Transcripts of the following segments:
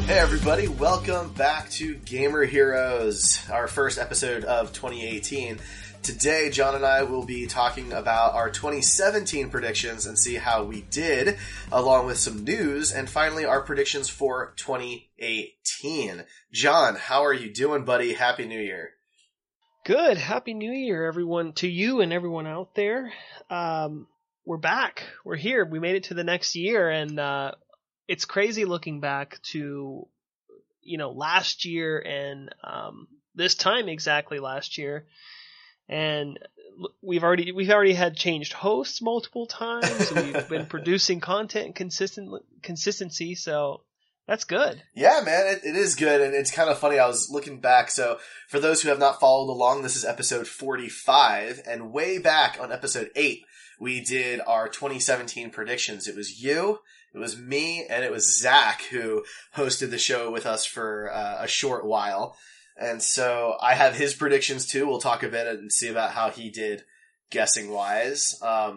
Hey everybody, welcome back to Gamer Heroes, our first episode of 2018. Today, John and I will be talking about our 2017 predictions and see how we did, along with some news, and finally our predictions for 2018. John, how are you doing, buddy? Happy New Year. Good. Happy New Year, everyone, to you and everyone out there. We're back. We're here. We made it to the next year, and it's crazy looking back to, last year and this time exactly last year. And we've already had changed hosts multiple times. We've been producing content and consistency, so that's good. Yeah, man, it is good, and it's kind of funny. I was looking back, so for those who have not followed along, this is episode 45, and way back on episode 8, we did our 2017 predictions. It was you, it was me, and it was Zach who hosted the show with us for a short while. And so I have his predictions too. We'll talk a bit and see about how he did guessing wise.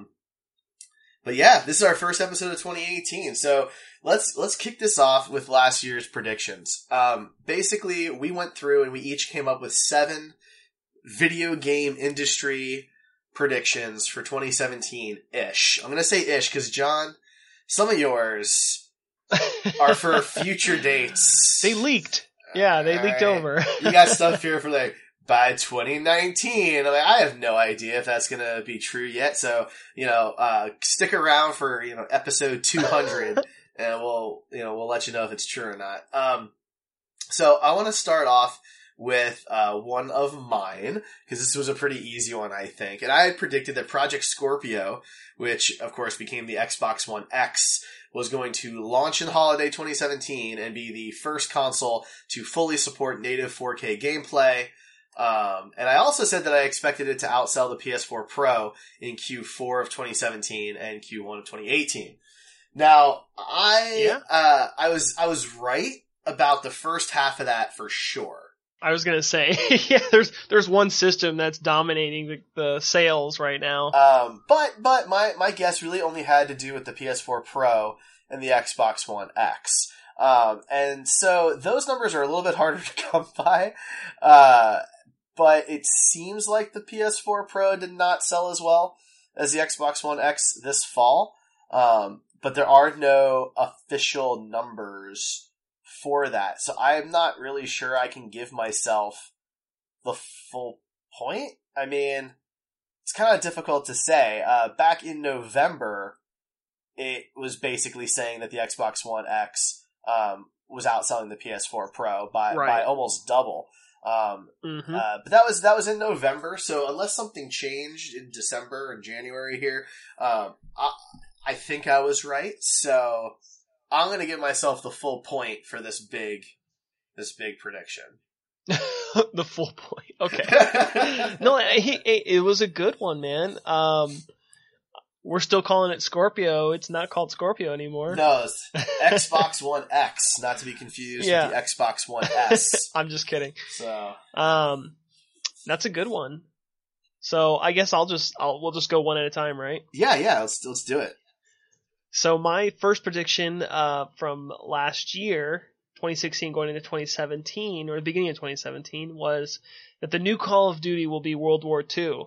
But yeah, this is our first episode of 2018. So let's kick this off with last year's predictions. Basically, we went through and we each came up with 7 video game industry predictions for 2017-ish. I'm going to say ish because, John, some of yours are for future dates. They leaked. Yeah, they leaked over. You got stuff here for by 2019. I have no idea if that's going to be true yet. So, stick around for, episode 200 and we'll let you know if it's true or not. So I want to start off with one of mine, because this was a pretty easy one, I think. And I had predicted that Project Scorpio, which of course became the Xbox One X, was going to launch in holiday 2017 and be the first console to fully support native 4K gameplay. And I also said that I expected it to outsell the PS4 Pro in Q4 of 2017 and Q1 of 2018. Now, I was right about the first half of that for sure. I was gonna say, yeah, there's one system that's dominating the sales right now. But my guess really only had to do with the PS4 Pro and the Xbox One X. And so those numbers are a little bit harder to come by. But it seems like the PS4 Pro did not sell as well as the Xbox One X this fall. But there are no official numbers for that. So I'm not really sure I can give myself the full point. I mean, it's kind of difficult to say. Back in November, it was basically saying that the Xbox One X was outselling the PS4 Pro by almost double. But that was in November, so unless something changed in December and January here, I think I was right. So I'm going to give myself the full point for this big prediction. The full point. Okay. No, it was a good one, man. We're still calling it Scorpio. It's not called Scorpio anymore. No, it's Xbox One X, not to be confused with the Xbox One S. I'm just kidding. So, that's a good one. So I guess we'll just go one at a time, right? Yeah. Let's do it. So my first prediction from last year, 2016 going into 2017, or the beginning of 2017, was that the new Call of Duty will be World War II.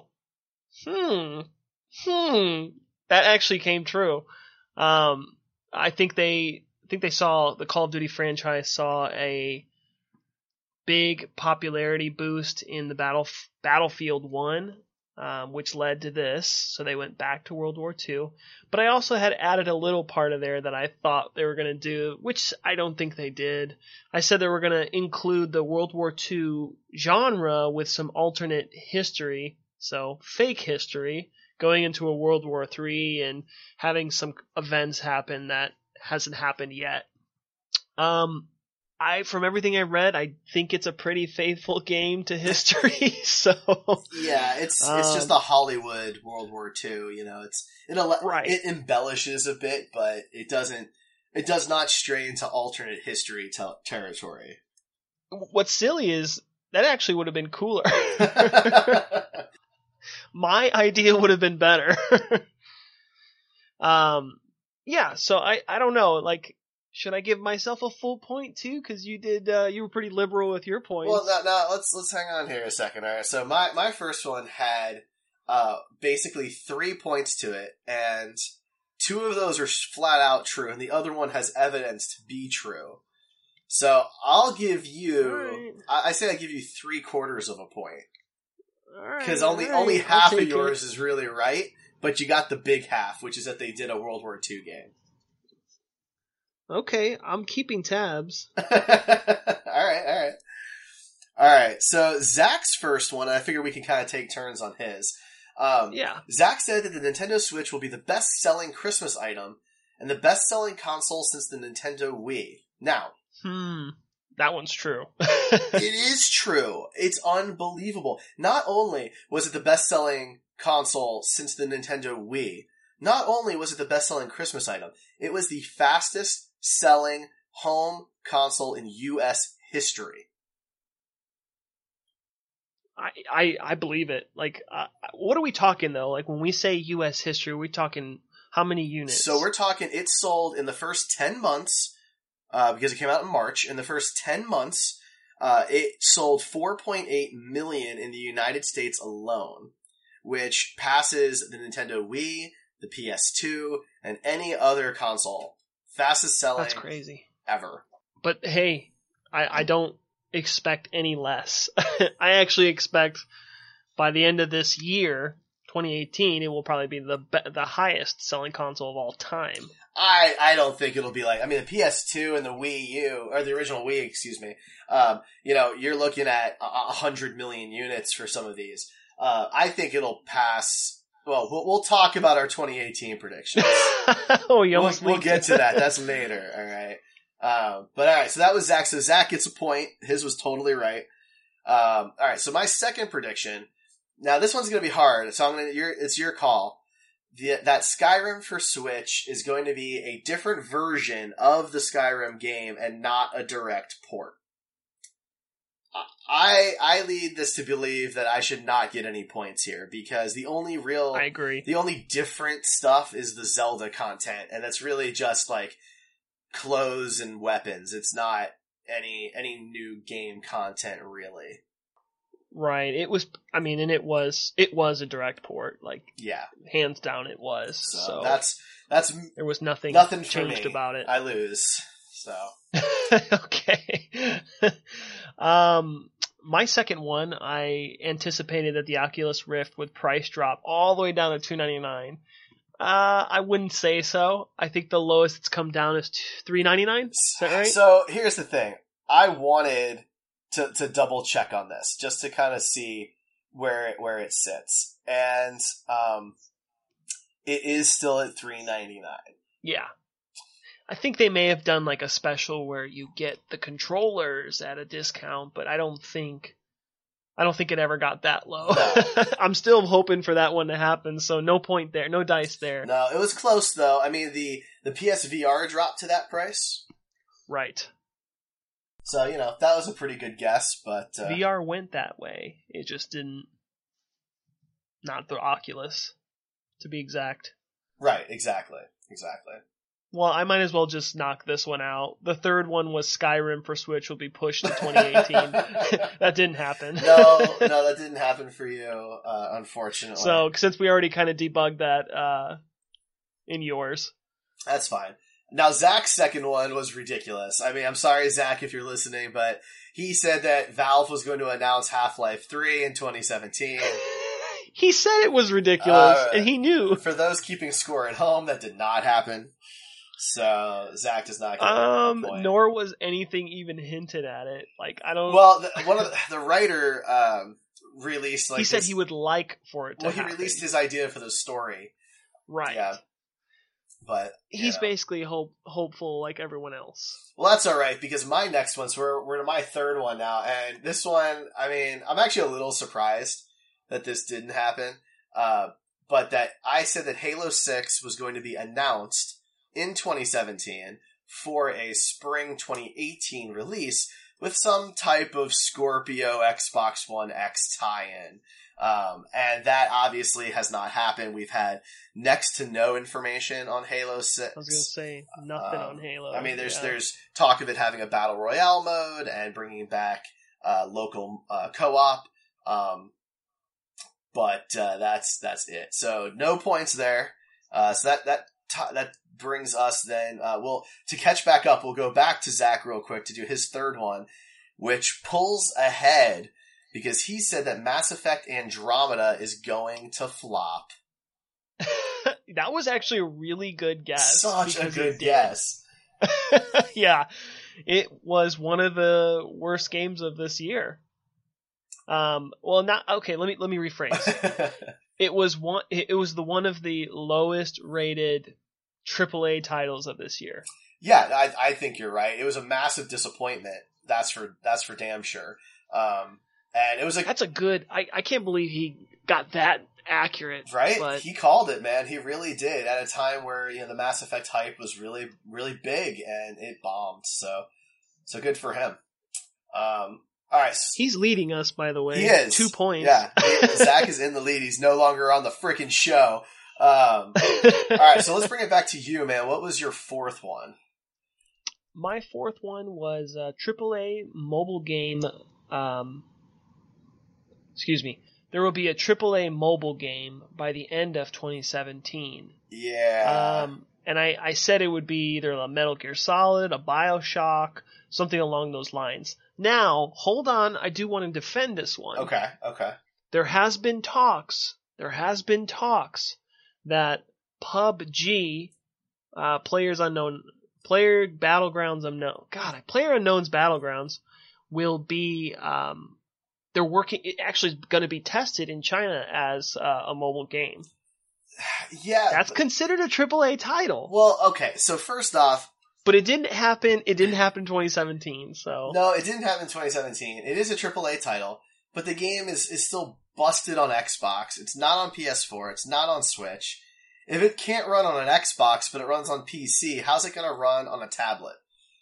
That actually came true. I think they saw the Call of Duty franchise saw a big popularity boost in the Battlefield 1, which led to this. So they went back to World War II. But I also had added a little part of there that I thought they were going to do, which I don't think they did. I said they were going to include the World War II genre with some alternate history, so fake history, going into a World War III and having some events happen that hasn't happened yet. From everything I read, I think it's a pretty faithful game to history. So yeah, it's just a Hollywood World War II. It embellishes a bit, but it does not stray into alternate history territory. What's silly is that actually would have been cooler. My idea would have been better. Yeah, so I don't know. Like, Should I give myself a full point too? Because you were pretty liberal with your points. Well, now let's hang on here a second. All right, so my first one had basically 3 points to it, and 2 of those are flat out true, and the other one has evidence to be true. So I'll give you. Right. I say I give you 3/4 of a point because only half of yours is really right, but you got the big half, which is that they did a World War II game. Okay, I'm keeping tabs. All right. So Zach's first one, and I figure we can kind of take turns on his. Yeah. Zach said that the Nintendo Switch will be the best-selling Christmas item and the best-selling console since the Nintendo Wii. Now, that one's true. It is true. It's unbelievable. Not only was it the best-selling console since the Nintendo Wii, not only was it the best-selling Christmas item, it was the fastest-selling home console in U.S. history. I believe it. Like, what are we talking, though? Like, when we say U.S. history, are we talking how many units? So we're talking it sold in the first 10 months, because it came out in March. In the first 10 months, it sold 4.8 million in the United States alone, which passes the Nintendo Wii, the PS2, and any other console. Fastest selling. That's crazy. Ever. But hey, I don't expect any less. I actually expect by the end of this year, 2018, it will probably be the highest selling console of all time. I don't think it'll be like, I mean, the PS2 and the Wii U, or the original Wii, excuse me, you're looking at 100 million units for some of these. I think it'll pass. Well, we'll talk about our 2018 predictions. We'll get to that. That's later. All right. But all right. So that was Zach. So Zach gets a point. His was totally right. All right. So my second prediction. Now this one's going to be hard. So it's your call. That Skyrim for Switch is going to be a different version of the Skyrim game and not a direct port. I lead this to believe that I should not get any points here because I agree. The only different stuff is the Zelda content, and that's really just like clothes and weapons. It's not any new game content really. Right. It was a direct port. Like, yeah, hands down it was. So that's there was nothing changed about it. I lose. So okay. My second one, I anticipated that the Oculus Rift would price drop all the way down to $299. I wouldn't say so. I think the lowest it's come down is $399. Is that right? So here's the thing. I wanted to double check on this just to kind of see where it sits, and it is still at $399. Yeah. I think they may have done like a special where you get the controllers at a discount, but I don't think it ever got that low. No. I'm still hoping for that one to happen, so no point there, no dice there. No, it was close though. I mean, the PSVR dropped to that price. Right. So, that was a pretty good guess, but VR went that way. It just didn't. Not the Oculus, to be exact. Right, exactly. Well, I might as well just knock this one out. The third one was Skyrim for Switch will be pushed to 2018. That didn't happen. No, that didn't happen for you, unfortunately. So, since we already kind of debugged that in yours. That's fine. Now, Zach's second one was ridiculous. I mean, I'm sorry, Zach, if you're listening, but he said that Valve was going to announce Half-Life 3 in 2017. He said it was ridiculous, and he knew. For those keeping score at home, that did not happen. So Zach does not get a point. Nor was anything even hinted at it. Like, I don't. Well, one of the writer released like he said he would like for it to happen. Well, he released his idea for the story, right? Yeah, but he's basically hopeful like everyone else. Well, that's all right because my next one. So we're to my third one now, and this one, I mean, I'm actually a little surprised that this didn't happen. But that I said that Halo 6 was going to be announced in 2017 for a spring 2018 release, with some type of Scorpio Xbox One X tie-in. And that obviously has not happened. We've had next to no information on Halo 6. I was going to say nothing on Halo. I mean, there's talk of it having a battle royale mode and bringing back local co-op. But that's it. So no points there. So that brings us then. To catch back up, we'll go back to Zach real quick to do his third one, which pulls ahead because he said that Mass Effect Andromeda is going to flop. That was actually a really good guess. Such a good guess. Yeah, it was one of the worst games of this year. Let me rephrase. It was one of the lowest rated AAA titles of this year. Yeah, I think you're right. It was a massive disappointment. That's for damn sure. And it was that's a good. I can't believe he got that accurate. Right? But he called it, man. He really did. At a time where the Mass Effect hype was really, really big, and it bombed. So good for him. All right. He's leading us, by the way. He is. 2 points. Yeah. Zach is in the lead. He's no longer on the freaking show. All right. So let's bring it back to you, man. What was your fourth one? My fourth one was a AAA mobile game. There will be a AAA mobile game by the end of 2017. Yeah. And I said it would be either a Metal Gear Solid, a BioShock, something along those lines. Now, hold on, I do want to defend this one. Okay. There has been talks that PUBG, Player Battlegrounds Unknown. God, Player Unknown's Battlegrounds will be, they're working, it actually going to be tested in China as a mobile game. Yeah. That's considered a AAA title. Well, okay, so first off, but it didn't happen in 2017, so. No, it didn't happen in 2017. It is a AAA title, but the game is still busted on Xbox. It's not on PS4. It's not on Switch. If it can't run on an Xbox, but it runs on PC, how's it going to run on a tablet?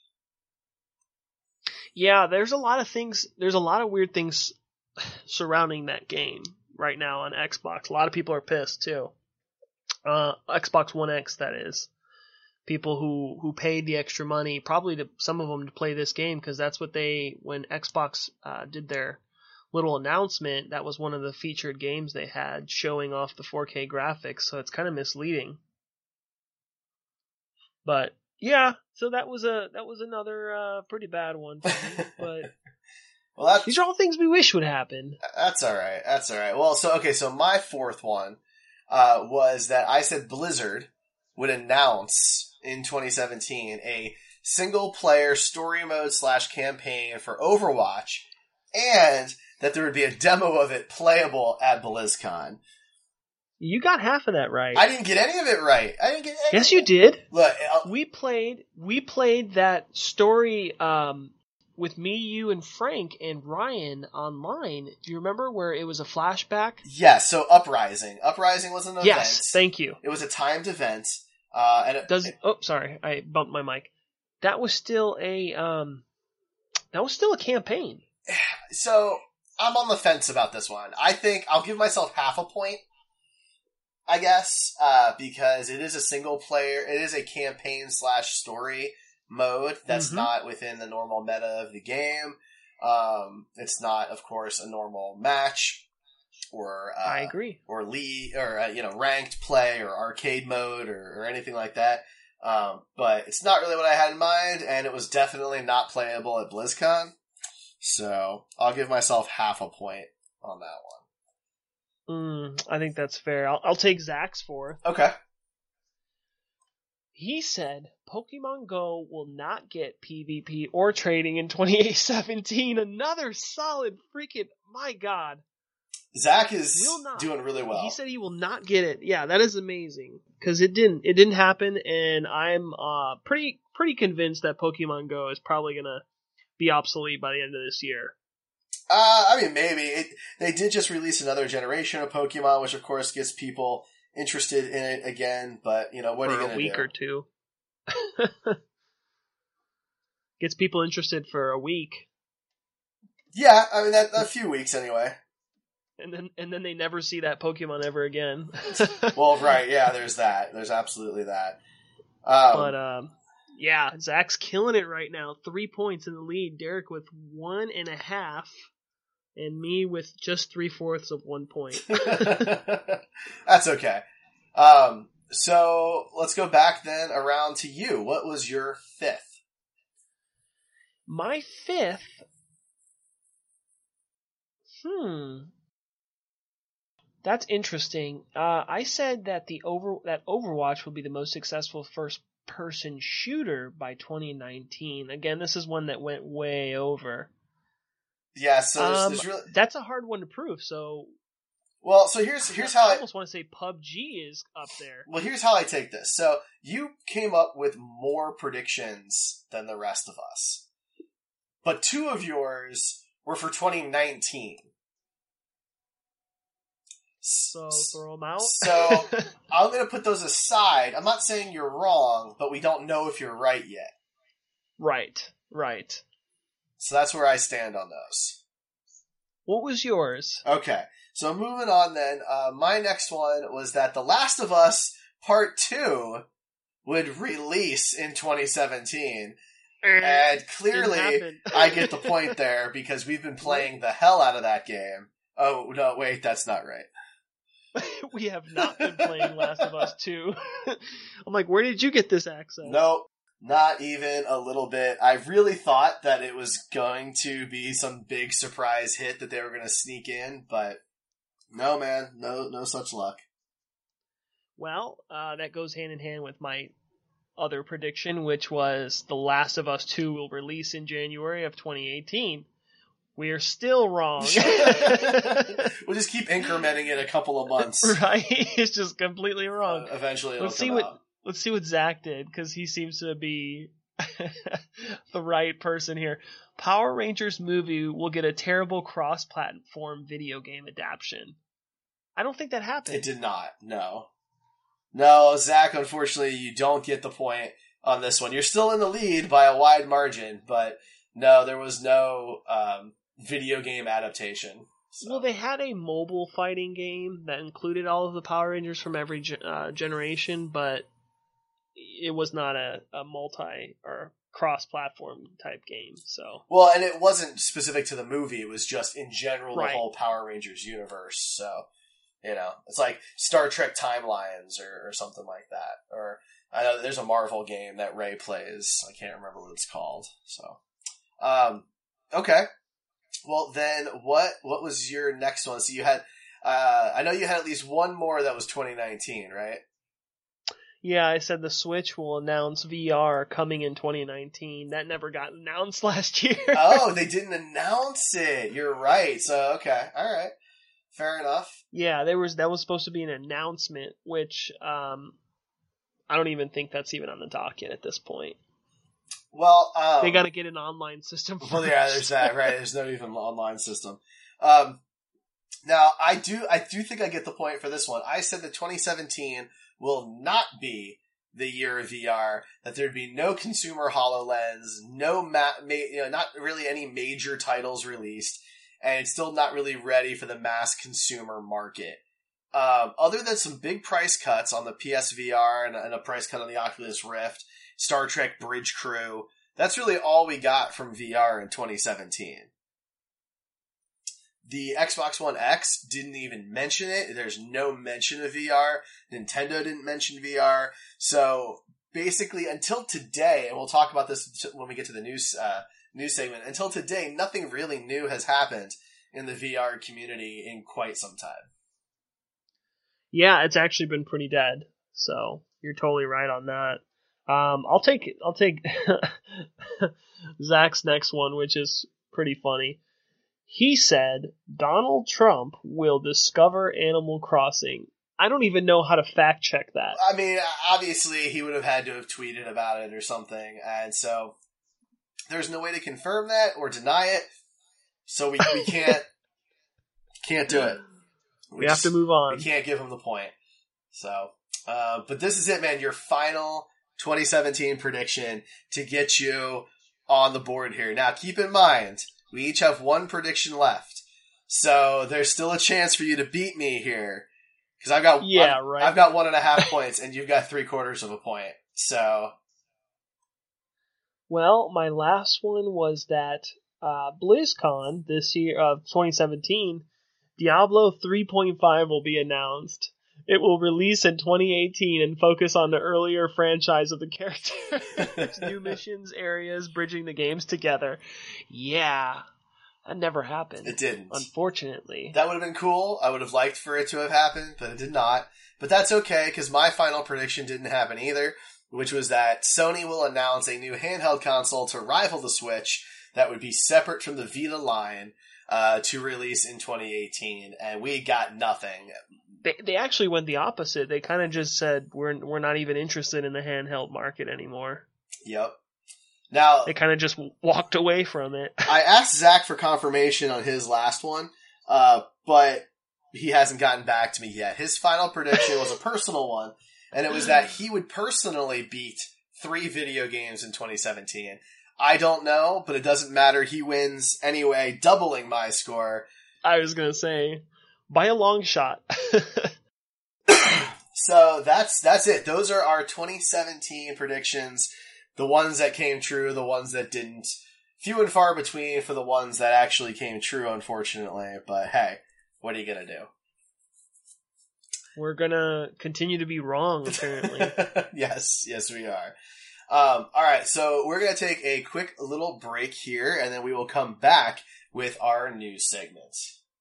Yeah, there's a lot of weird things surrounding that game right now on Xbox. A lot of people are pissed too. Xbox One X, that is. People who paid the extra money, probably some of them to play this game, because that's what when Xbox did their little announcement, that was one of the featured games they had, showing off the 4K graphics, so it's kind of misleading. But yeah, so that was another pretty bad one for me, but well, these are all things we wish would happen. That's all right. Well, so my fourth one was that I said Blizzard would announce in 2017 a single-player story mode / campaign for Overwatch, and that there would be a demo of it playable at BlizzCon. You got half of that right. I didn't get any of it right. Yes, you did. Look, we played that story with me, you, and Frank and Ryan online. Do you remember where it was a flashback? Yes. So Uprising was an event. Yes, thank you. It was a timed event. Sorry, I bumped my mic. That was still a campaign. So I'm on the fence about this one. I think I'll give myself half a point, I guess, because it is a single player. It is a campaign / story mode that's not within the normal meta of the game. It's not, of course, a normal match or I agree, or league or ranked play or arcade mode or anything like that. But it's not really what I had in mind, and it was definitely not playable at BlizzCon. So I'll give myself half a point on that one. I think that's fair. I'll take Zach's fourth. Okay. He said Pokemon Go will not get PvP or trading in 2017. Another solid freaking, my God. Zach is doing really well. He said he will not get it. Yeah, that is amazing. Because it didn't happen, and I'm pretty convinced that Pokemon Go is probably going to be obsolete by the end of this year. I mean, maybe. They did just release another generation of Pokemon, which of course gets people interested in it again, but, what are you going to do? For a week or two. Gets people interested for a week. Yeah, I mean, that a few weeks anyway. And then they never see that Pokemon ever again. Well, right, yeah, there's that. There's absolutely that. But yeah, Zach's killing it right now. 3 points in the lead. Derek with 1.5, and me with just 3/4 of 1 point. That's okay. So let's go back then around to you. What was your fifth? My fifth. That's interesting. I said that that Overwatch will be the most successful first-person shooter by 2019. Again, this is one that went way over. Yeah, so there's really... that's a hard one to prove. So, well, so here's how I almost want to say PUBG is up there. Well, here's how I take this. So you came up with more predictions than the rest of us, but 2 of yours were for 2019. So throw them out. So I'm going to put those aside. I'm not saying you're wrong, but we don't know if you're right yet. Right. So that's where I stand on those. What was yours? Okay, so moving on then. My next one was that The Last of Us Part 2 would release in 2017. And clearly, I get the point there because we've been playing the hell out of that game. Oh, no, wait, that's not right. We have not been playing Last of Us 2. I'm like, where did you get this access? Nope, not even a little bit. I really thought that it was going to be some big surprise hit that they were going to sneak in, but no, man, no such luck. Well, that goes hand in hand with my other prediction, which was The Last of Us 2 will release in January of 2018. We are still wrong. We'll just keep incrementing it a couple of months. Right? It's just completely wrong. Eventually it'll come out. Let's see what Zach did, because he seems to be the right person here. Power Rangers movie will get a terrible cross-platform video game adaptation. I don't think that happened. It did not, no. No, Zach, unfortunately, you don't get the point on this one. You're still in the lead by a wide margin, but no, there was no video game adaptation. So. Well, they had a mobile fighting game that included all of the Power Rangers from every generation, but it was not a multi or cross-platform type game. So, well, and it wasn't specific to the movie; it was just in general the right. whole Power Rangers universe. So, you know, it's like Star Trek Timelines or something like that. Or I know there's a Marvel game that Ray plays. I can't remember what it's called. So, okay. Well, then what was your next one? So you had, I know you had at least one more that was 2019, right? Yeah, I said the Switch will announce VR coming in 2019. That never got announced last year. Oh, they didn't announce it. You're right. So, okay. All right. Fair enough. Yeah, that was supposed to be an announcement, which I don't even think that's even on the docket at this point. Well, they got to get an online system first. Well, yeah, there's that, right? There's no even online system. Now, I do think I get the point for this one. I said that 2017 will not be the year of VR. That there'd be no consumer HoloLens, not really any major titles released, and it's still not really ready for the mass consumer market. Other than some big price cuts on the PSVR and a price cut on the Oculus Rift, Star Trek Bridge Crew, that's really all we got from VR in 2017. The Xbox One X didn't even mention it. There's no mention of VR. Nintendo didn't mention VR. So basically, until today, and we'll talk about this when we get to the news segment, until today, nothing really new has happened in the VR community in quite some time. Yeah, it's actually been pretty dead. So you're totally right on that. I'll take Zach's next one, which is pretty funny. He said Donald Trump will discover Animal Crossing. I don't even know how to fact check that. I mean, obviously he would have had to have tweeted about it or something, and so there's no way to confirm that or deny it. So we can't do it. We have to move on. We can't give him the point. So, but this is it, man. Your final 2017 prediction to get you on the board here. Now, keep in mind, We each have one prediction left. So there's still a chance for you to beat me here. Because I've got I've got 1.5 points, and you've got 3/4 of a point. So, well, my last one was that BlizzCon this year of 2017, Diablo 3.5 will be announced. It will release in 2018 and focus on the earlier franchise of the character. New missions, areas, bridging the games together. Yeah. That never happened. It didn't. Unfortunately. That would have been cool. I would have liked for it to have happened, but it did not. But that's okay, because my final prediction didn't happen either, which was that Sony will announce a new handheld console to rival the Switch that would be separate from the Vita line to release in 2018, and we got nothing. They actually went the opposite. They kind of just said, we're not even interested in the handheld market anymore. Yep. Now, they kind of just walked away from it. I asked Zach for confirmation on his last one, but he hasn't gotten back to me yet. His final prediction was a personal one, and it was that he would personally beat 3 video games in 2017. I don't know, but it doesn't matter. He wins anyway, doubling my score. I was going to say, by a long shot. So that's it. Those are our 2017 predictions. The ones that came true, the ones that didn't. Few and far between for the ones that actually came true, unfortunately. But hey, what are you going to do? We're going to continue to be wrong, apparently. Yes, we are. Alright, so we're going to take a quick little break here, and then we will come back with our news segment.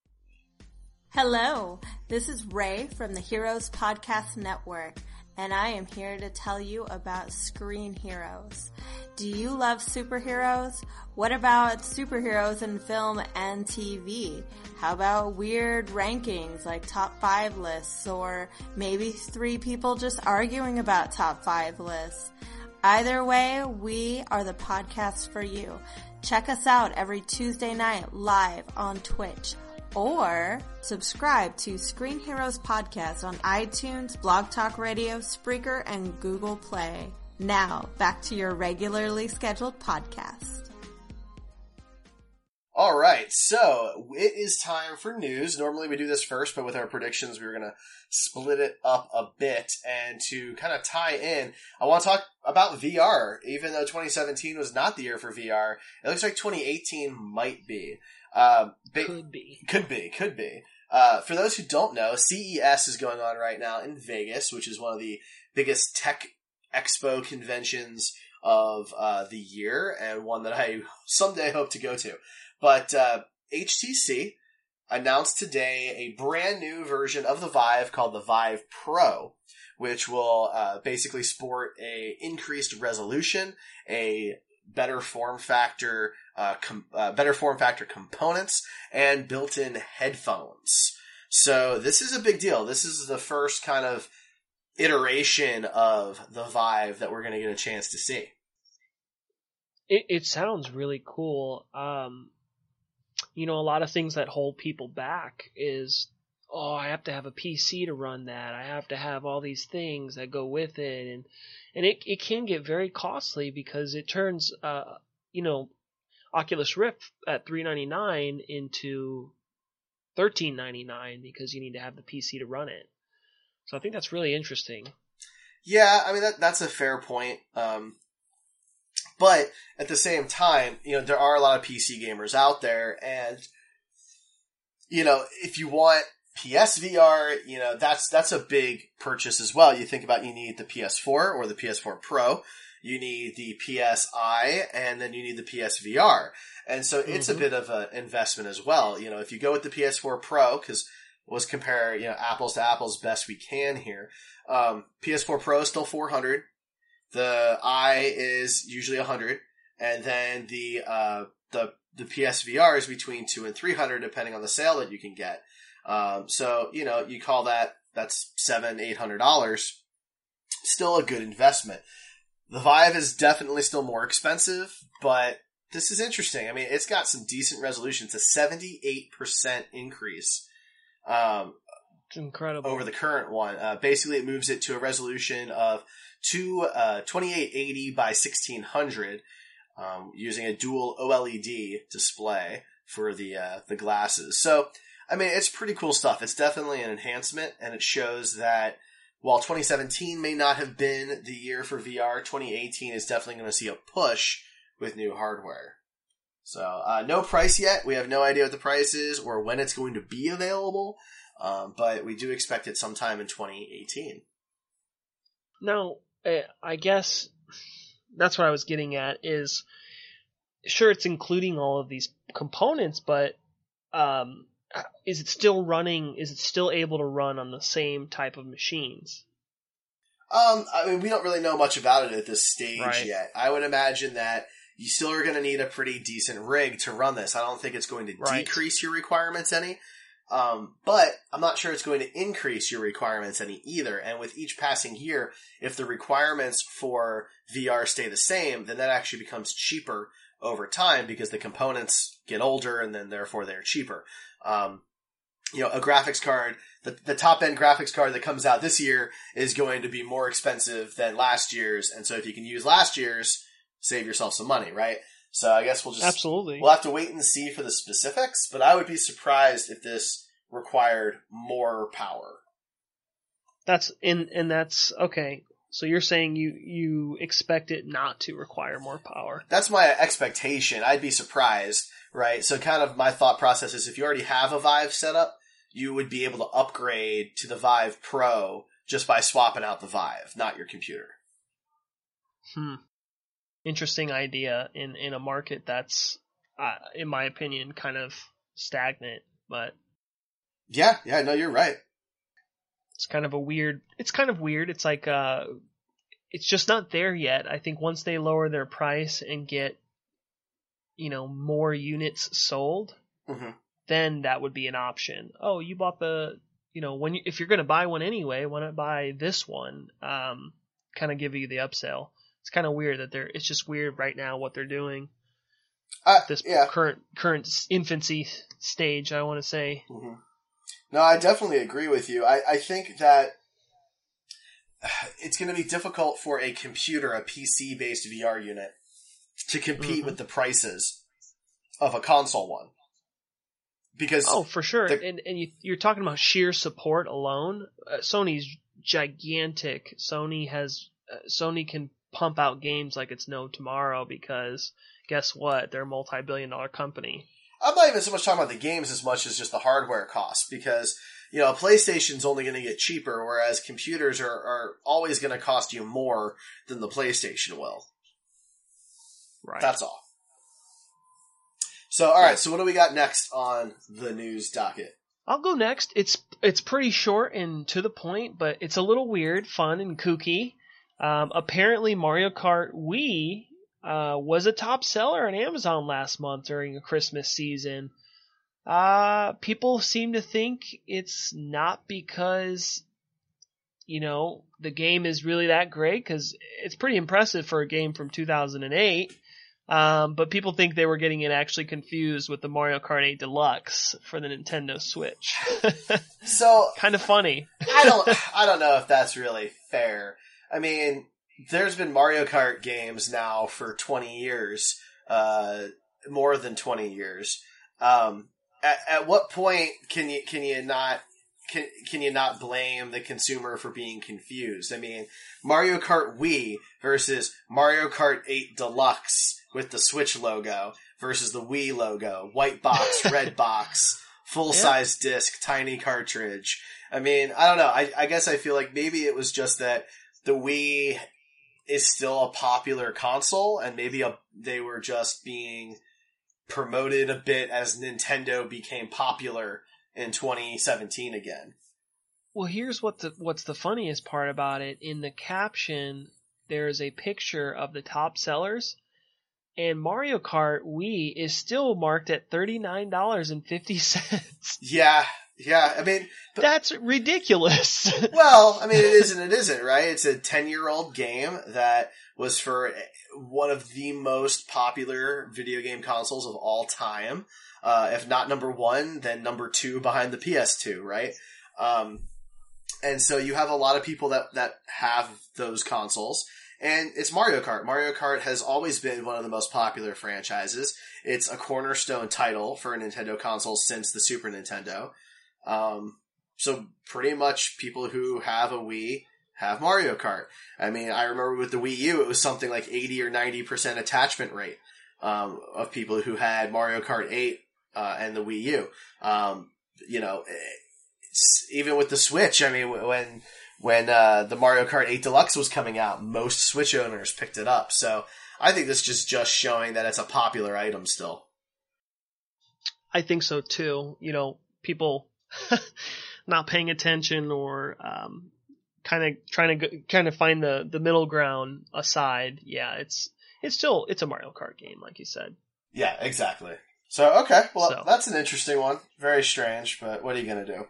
Hello, this is Ray from the Heroes Podcast Network, and I am here to tell you about Screen Heroes. Do you love superheroes? What about superheroes in film and TV? How about weird rankings like top 5 lists, or maybe 3 people just arguing about top 5 lists? Either way, we are the podcast for you. Check us out every Tuesday night live on Twitch, or subscribe to Screen Heroes Podcast on iTunes, Blog Talk Radio, Spreaker, and Google Play. Now, back to your regularly scheduled podcast. Alright, so it is time for news. Normally we do this first, but with our predictions we were going to split it up a bit. And to kind of tie in, I want to talk about VR. Even though 2017 was not the year for VR, it looks like 2018 might be. Could be. For those who don't know, CES is going on right now in Vegas, which is one of the biggest tech expo conventions of the year, and one that I someday hope to go to. But HTC announced today a brand new version of the Vive called the Vive Pro, which will basically sport a increased resolution, a better form factor components, and built-in headphones. So this is a big deal. This is the first kind of iteration of the Vive that we're going to get a chance to see. It sounds really cool. A lot of things that hold people back is, I have to have a PC to run that. I have to have all these things that go with it. And it can get very costly because it turns, Oculus Rift at $399 into $1399 because you need to have the PC to run it. So I think that's really interesting. Yeah, I mean, that's a fair point. But at the same time, there are a lot of PC gamers out there, and, if you want PSVR, that's a big purchase as well. You think about, you need the PS4 or the PS4 Pro, you need the PSI, and then you need the PSVR. And so it's a bit of an investment as well. If you go with the PS4 Pro, because let's compare, apples to apples best we can here. PS4 Pro is still $400. The I is usually $100, and then the PSVR is between $200 and $300 depending on the sale that you can get. So you call that's $700-800. Still a good investment. The Vive is definitely still more expensive, but this is interesting. I mean, it's got some decent resolution. It's a 78% increase. It's incredible over the current one. Basically, it moves it to a resolution of 2880 by 1600. using a dual OLED display for the glasses. So, I mean, it's pretty cool stuff. It's definitely an enhancement, and it shows that while 2017 may not have been the year for VR, 2018 is definitely going to see a push with new hardware. So, no price yet. We have no idea what the price is or when it's going to be available, but we do expect it sometime in 2018. Now, I guess that's what I was getting at is, sure, it's including all of these components, but is it still running? Is it still able to run on the same type of machines? I mean, we don't really know much about it at this stage yet. I would imagine that you still are going to need a pretty decent rig to run this. I don't think it's going to decrease your requirements any. But I'm not sure it's going to increase your requirements any either. And with each passing year, if the requirements for VR stay the same, then that actually becomes cheaper over time because the components get older and then therefore they're cheaper. A graphics card, the top end graphics card that comes out this year is going to be more expensive than last year's. And so if you can use last year's, save yourself some money, right? So I guess we'll have to wait and see for the specifics, but I would be surprised if this required more power. That's okay. So you're saying you expect it not to require more power. That's my expectation. I'd be surprised, right? So kind of my thought process is if you already have a Vive set up, you would be able to upgrade to the Vive Pro just by swapping out the Vive, not your computer. Interesting idea in a market that's, in my opinion, kind of stagnant, but... Yeah, no, you're right. It's kind of weird. It's like, it's just not there yet. I think once they lower their price and get, more units sold, then that would be an option. Oh, you bought if you're going to buy one anyway, why not buy this one? Kind of give you the upsell. It's kind of weird it's just weird right now what they're doing. This current infancy stage, I want to say. Mm-hmm. No, I definitely agree with you. I think that it's going to be difficult for a computer, a PC-based VR unit, to compete with the prices of a console one. Because for sure. And you're talking about sheer support alone. Sony's gigantic. Sony can pump out games like it's no tomorrow because guess what? They're a multi-billion-dollar company. I'm not even so much talking about the games as much as just the hardware costs because, a PlayStation's only going to get cheaper, whereas computers are always going to cost you more than the PlayStation will. Right. That's all. So, alright, so what do we got next on the news docket? I'll go next. It's pretty short and to the point, but it's a little weird, fun, and kooky. Apparently Mario Kart Wii was a top seller on Amazon last month during a Christmas season. People seem to think it's not because, the game is really that great, because it's pretty impressive for a game from 2008. But people think they were getting it actually confused with the Mario Kart 8 Deluxe for the Nintendo Switch. So kind of funny. I don't know if that's really fair. I mean, there's been Mario Kart games now for 20 years, more than 20 years. At what point can you not blame the consumer for being confused? I mean, Mario Kart Wii versus Mario Kart 8 Deluxe with the Switch logo versus the Wii logo, white box, red box, full-size disc, tiny cartridge. I mean, I don't know. I guess I feel like maybe it was just that the Wii is still a popular console, and maybe they were just being promoted a bit as Nintendo became popular in 2017 again. Well, here's what's the funniest part about it. In the caption, there is a picture of the top sellers, and Mario Kart Wii is still marked at $39.50. Yeah. I mean, that's ridiculous. Well, I mean, it is and it isn't, right? It's a 10-year-old game that was for one of the most popular video game consoles of all time. If not number one, then number two behind the PS2, right? And so you have a lot of people that have those consoles, And it's Mario Kart. Mario Kart has always been one of the most popular franchises. It's a cornerstone title for a Nintendo console since the Super Nintendo. So pretty much people who have a Wii have Mario Kart. I mean, I remember with the Wii U, it was something like 80 or 90% attachment rate of people who had Mario Kart 8 and the Wii U. Even with the Switch, I mean, when the Mario Kart 8 Deluxe was coming out, most Switch owners picked it up. So I think this is just showing that it's a popular item still. I think so too. People not paying attention or kind of trying to find the middle ground aside. Yeah, it's a Mario Kart game, like you said. Yeah, exactly. So okay, well that's an interesting one. Very strange, but what are you gonna do?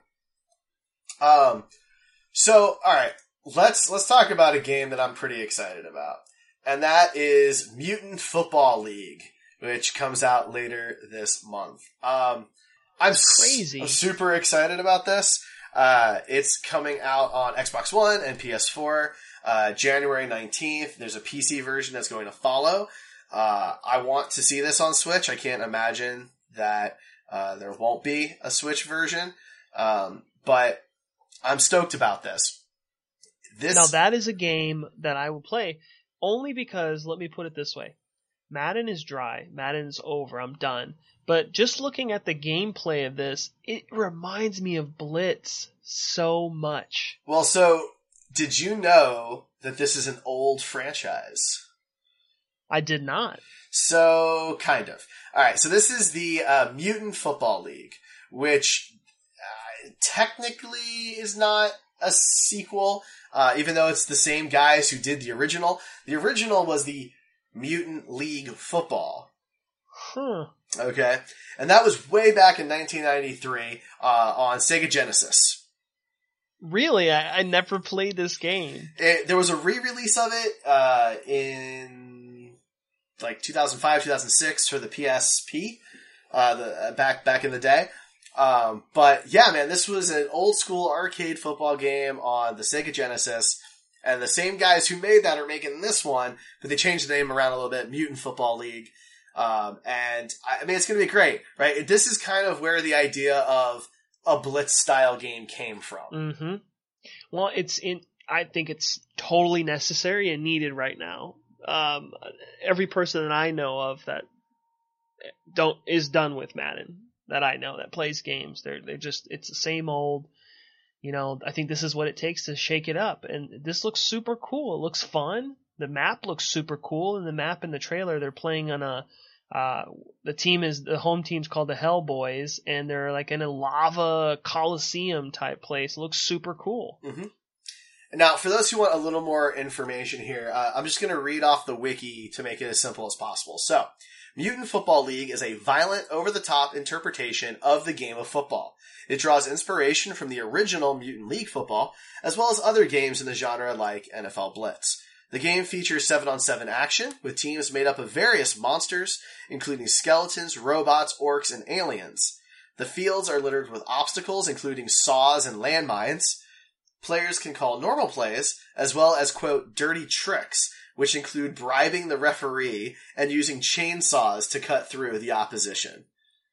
So all right, let's talk about a game that I'm pretty excited about, and that is Mutant Football League, which comes out later this month. I'm crazy. I'm super excited about this. It's coming out on Xbox One and PS4, January 19th. There's a PC version that's going to follow. I want to see this on Switch. I can't imagine that, there won't be a Switch version. But I'm stoked about this. Now that is a game that I will play only because, let me put it this way. Madden is dry. Madden's over. I'm done. But just looking at the gameplay of this, it reminds me of Blitz so much. Well, so did you know that this is an old franchise? I did not. So, kind of. Alright, so this is the Mutant Football League, which technically is not a sequel, even though it's the same guys who did the original. The original was the Mutant League Football. Huh. Okay. And that was way back in 1993 on Sega Genesis. Really? I never played this game. There was a re-release of it in like 2005, 2006 for the PSP, back in the day. But yeah, man, this was an old school arcade football game on the Sega Genesis. And the same guys who made that are making this one, but they changed the name around a little bit, Mutant Football League. And I mean, it's going to be great, right? This is kind of where the idea of a Blitz style game came from. Mm-hmm. Well, I think it's totally necessary and needed right now. Every person that I know of that is done with Madden, that I know that plays games, they're just, it's the same old. I think this is what it takes to shake it up. And this looks super cool. It looks fun. The map looks super cool. And the map in the trailer, they're playing on the home team's called the Hellboys, and they're like in a lava coliseum type place. It looks super cool. Mm-hmm. Now, for those who want a little more information here, I'm just going to read off the wiki to make it as simple as possible. So, Mutant Football League is a violent, over-the-top interpretation of the game of football. It draws inspiration from the original Mutant League Football, as well as other games in the genre like NFL Blitz. The game features 7-on-7 action, with teams made up of various monsters, including skeletons, robots, orcs, and aliens. The fields are littered with obstacles, including saws and landmines. Players can call normal plays, as well as, quote, dirty tricks, which include bribing the referee and using chainsaws to cut through the opposition.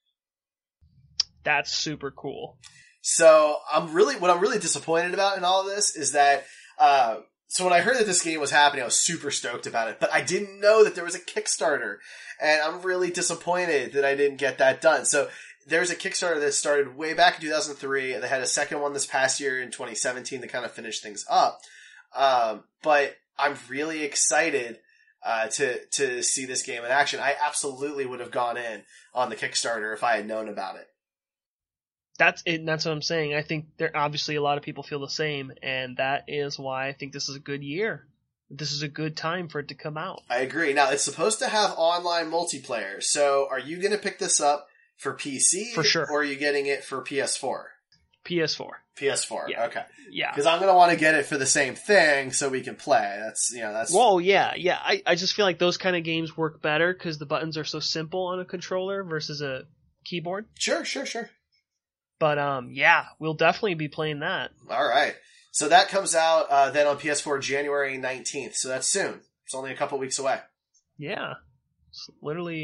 That's super cool. So what I'm really disappointed about in all of this is that, so when I heard that this game was happening, I was super stoked about it, but I didn't know that there was a Kickstarter, and I'm really disappointed that I didn't get that done. So there's a Kickstarter that started way back in 2003, and they had a second one this past year in 2017 to kind of finish things up. But I'm really excited to see this game in action. I absolutely would have gone in on the Kickstarter if I had known about it. That's it. That's what I'm saying. I think obviously a lot of people feel the same, and that is why I think this is a good year. This is a good time for it to come out. I agree. Now, it's supposed to have online multiplayer, so are you going to pick this up for PC? For sure. Or are you getting it for PS4? PS4. PS4, yeah. Okay. Yeah. Because I'm going to want to get it for the same thing so we can play. That's... Whoa, yeah. I just feel like those kind of games work better because the buttons are so simple on a controller versus a keyboard. Sure. But, yeah, we'll definitely be playing that. All right. So that comes out then on PS4 January 19th. So that's soon. It's only a couple weeks away. Yeah. It's literally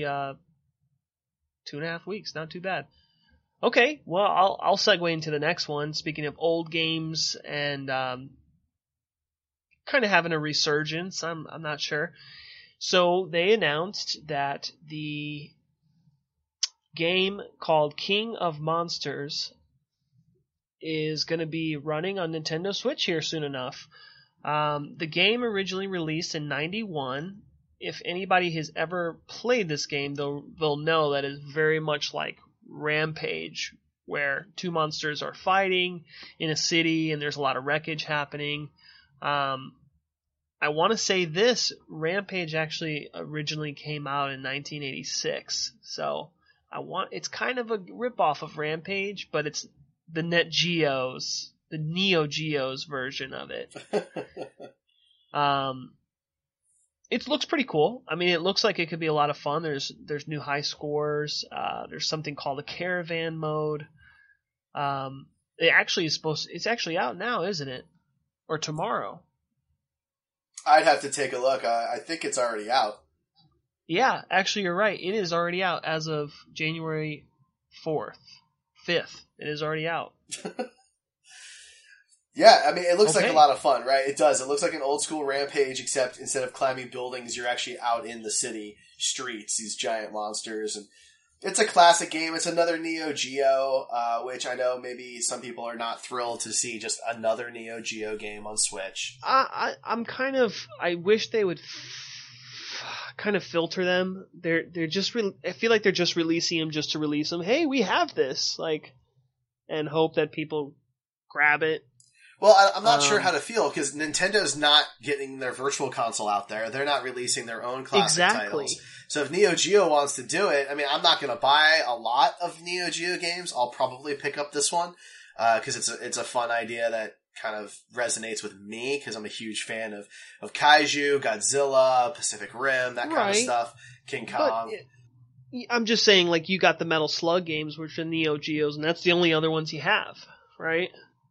2.5 weeks. Not too bad. Okay, well, I'll segue into the next one. Speaking of old games and kind of having a resurgence, I'm not sure. So they announced that the game called King of Monsters is going to be running on Nintendo Switch here soon enough. The game originally released in 91. If anybody has ever played this game, they'll know that it's very much like Rampage, where two monsters are fighting in a city and there's a lot of wreckage happening. I want to say this, Rampage actually originally came out in 1986, so it's kind of a ripoff of Rampage, but it's the Neo Geo's version of it. It looks pretty cool. I mean, it looks like it could be a lot of fun. There's new high scores. There's something called a caravan mode. It's actually out now, isn't it? Or tomorrow? I'd have to take a look. I think it's already out. Yeah, actually, you're right. It is already out as of January 5th. It is already out. Yeah, I mean, it looks like a lot of fun, right? It does. It looks like an old school Rampage, except instead of climbing buildings, you're actually out in the city streets, these giant monsters. And it's a classic game. It's another Neo Geo, which I know maybe some people are not thrilled to see just another Neo Geo game on Switch. I wish they would kind of filter them. They're just I feel like they're just releasing them just to release them. Hey, we have this, and hope that people grab it. Well, I'm not sure how to feel, because Nintendo's not getting their Virtual Console out there. They're not releasing their own classic titles. So if Neo Geo wants to do it, I mean, I'm not going to buy a lot of Neo Geo games. I'll probably pick up this one, because it's a fun idea that kind of resonates with me, because I'm a huge fan of Kaiju, Godzilla, Pacific Rim, that kind of stuff, King Kong. I'm just saying, you got the Metal Slug games, which are Neo Geos, and that's the only other ones you have, right?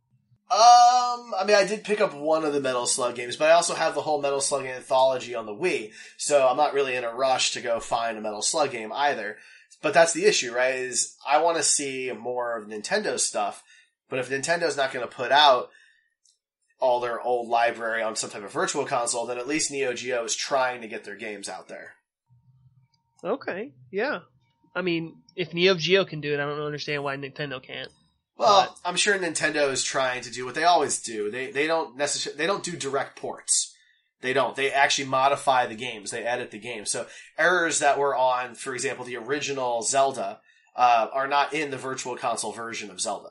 I mean, I did pick up one of the Metal Slug games, but I also have the whole Metal Slug anthology on the Wii, so I'm not really in a rush to go find a Metal Slug game either. But that's the issue, right, is I want to see more of Nintendo stuff, but if Nintendo's not going to put out all their old library on some type of Virtual Console, then at least Neo Geo is trying to get their games out there. Okay, yeah. I mean, if Neo Geo can do it, I don't understand why Nintendo can't. Well, I'm sure Nintendo is trying to do what they always do. They don't do direct ports. They don't. They actually modify the games. They edit the game. So errors that were on, for example, the original Zelda, are not in the Virtual Console version of Zelda.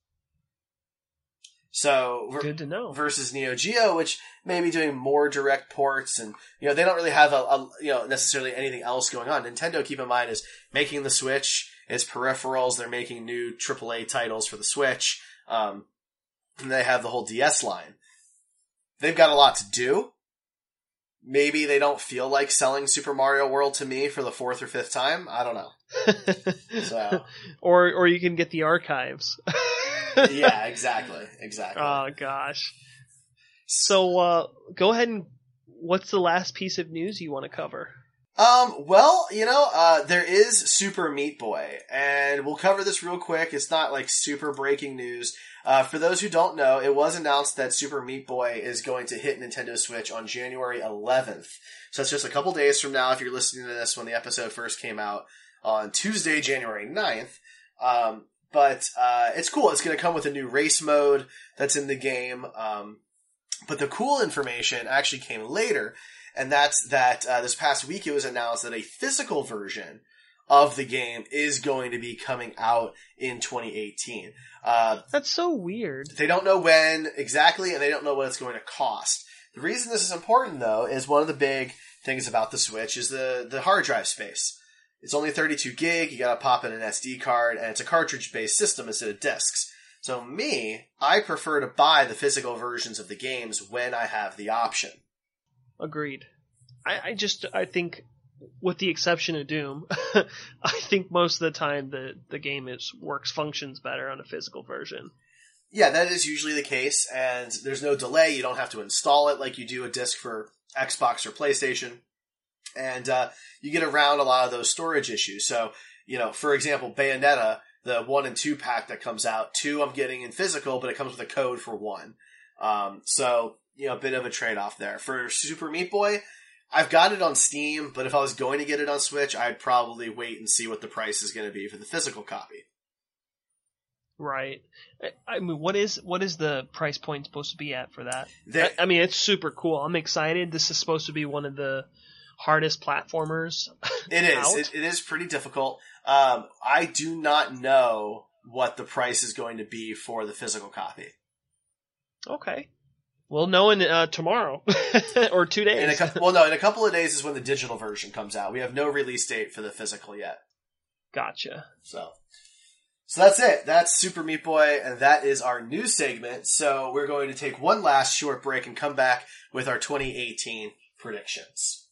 So good to know. Versus Neo Geo, which may be doing more direct ports, and they don't really have necessarily anything else going on. Nintendo, keep in mind, is making the Switch. It's peripherals. They're making new AAA titles for the Switch. And they have the whole DS line. They've got a lot to do. Maybe they don't feel like selling Super Mario World to me for the 4th or 5th time. I don't know. So, or you can get the archives. Yeah, exactly. Oh gosh. So go ahead and what's the last piece of news you want to cover? Well, there is Super Meat Boy, and we'll cover this real quick. It's not super breaking news. For those who don't know, it was announced that Super Meat Boy is going to hit Nintendo Switch on January 11th. So it's just a couple days from now if you're listening to this when the episode first came out on Tuesday, January 9th. But it's cool. It's going to come with a new race mode that's in the game. But the cool information actually came later. And that's that this past week it was announced that a physical version of the game is going to be coming out in 2018. That's so weird. They don't know when exactly, and they don't know what it's going to cost. The reason this is important, though, is one of the big things about the Switch is the hard drive space. It's only 32 gig, you gotta pop in an SD card, and it's a cartridge-based system instead of discs. So I prefer to buy the physical versions of the games when I have the option. Agreed. I think, with the exception of Doom, I think most of the time the game functions better on a physical version. Yeah, that is usually the case, and there's no delay. You don't have to install it like you do a disc for Xbox or PlayStation. And you get around a lot of those storage issues. So, for example, Bayonetta, the 1 and 2 pack that comes out, 2 I'm getting in physical, but it comes with a code for 1. So, a bit of a trade-off there. For Super Meat Boy, I've got it on Steam, but if I was going to get it on Switch, I'd probably wait and see what the price is going to be for the physical copy. Right. I mean, what is the price point supposed to be at for that? I mean, it's super cool. I'm excited. This is supposed to be one of the hardest platformers. It is. It is pretty difficult. I do not know what the price is going to be for the physical copy. Okay. We'll know in tomorrow or 2 days. In a couple of days is when the digital version comes out. We have no release date for the physical yet. Gotcha. So that's it. That's Super Meat Boy, and that is our news segment. So we're going to take one last short break and come back with our 2018 predictions.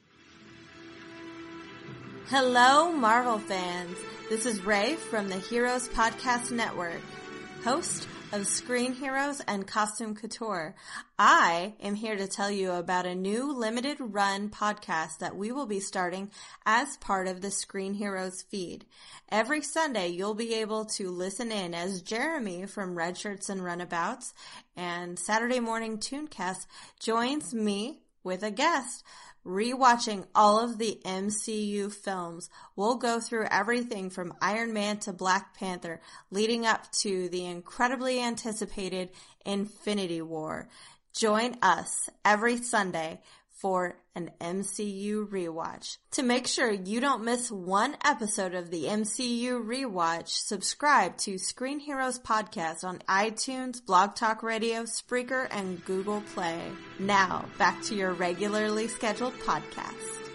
Hello, Marvel fans. This is Ray from the Heroes Podcast Network, host of Screen Heroes and Costume Couture. I am here to tell you about a new limited run podcast that we will be starting as part of the Screen Heroes feed. Every Sunday, you'll be able to listen in as Jeremy from Red Shirts and Runabouts and Saturday Morning Tooncast joins me with a guest. Rewatching all of the MCU films, we'll go through everything from Iron Man to Black Panther, leading up to the incredibly anticipated Infinity War. Join us every Sunday for an MCU rewatch. To make sure you don't miss one episode of the MCU rewatch, subscribe to Screen Heroes Podcast on iTunes, Blog Talk Radio, Spreaker, and Google Play. Now, back to your regularly scheduled podcast.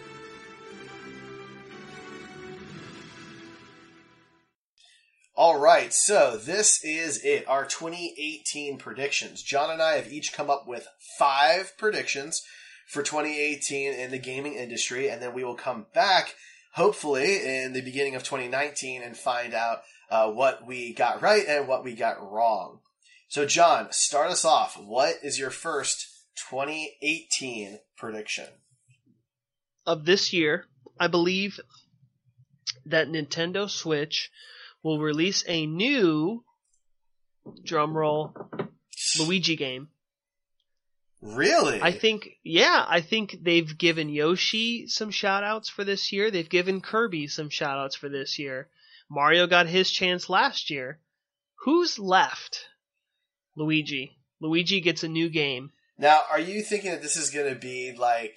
All right, so this is it, our 2018 predictions. John and I have each come up with 5 predictions for 2018 in the gaming industry, and then we will come back, hopefully, in the beginning of 2019 and find out what we got right and what we got wrong. So, John, start us off. What is your first 2018 prediction? Of this year, I believe that Nintendo Switch will release a new, drumroll, Luigi game. Really? I think they've given Yoshi some shout-outs for this year. They've given Kirby some shout-outs for this year. Mario got his chance last year. Who's left? Luigi. Luigi gets a new game. Now, are you thinking that this is going to be like